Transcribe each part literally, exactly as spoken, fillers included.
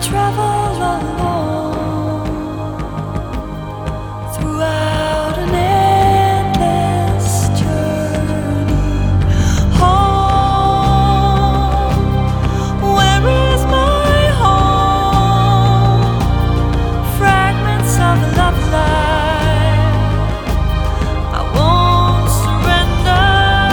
travel alone throughout an endless journey home. Where is my home? Fragments of a love life. I won't surrender.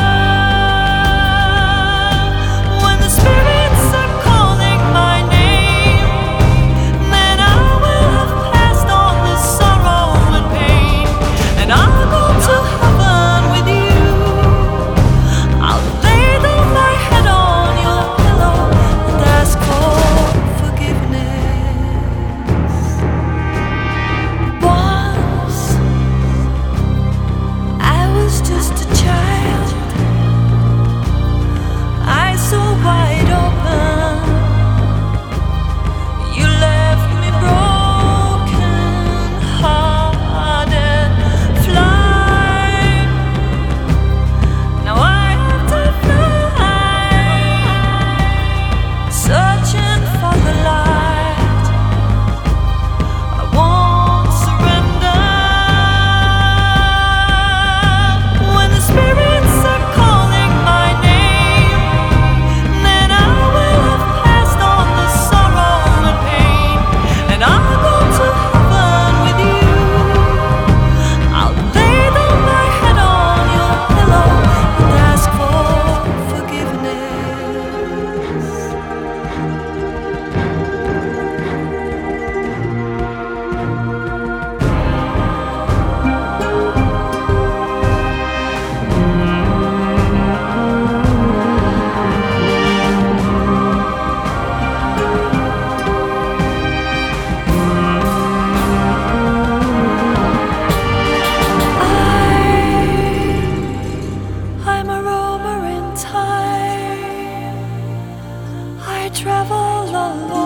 When the spirits are calling my name, then I will have passed all this sorrow and pain, and I'll go to heaven with you. I'll lay down my head on your pillow and ask for forgiveness. Once I was just a child, eyes so wide open. You left me broken hearted, flying. Now I have to fly, searching for the light. I won't surrender. When the spirits are calling my name, then I will have passed all this sorrow and pain, and I'll go to heaven with you. I'll lay down my head on your pillow and ask for forgiveness. I, I'm a roamer in time. I travel alone.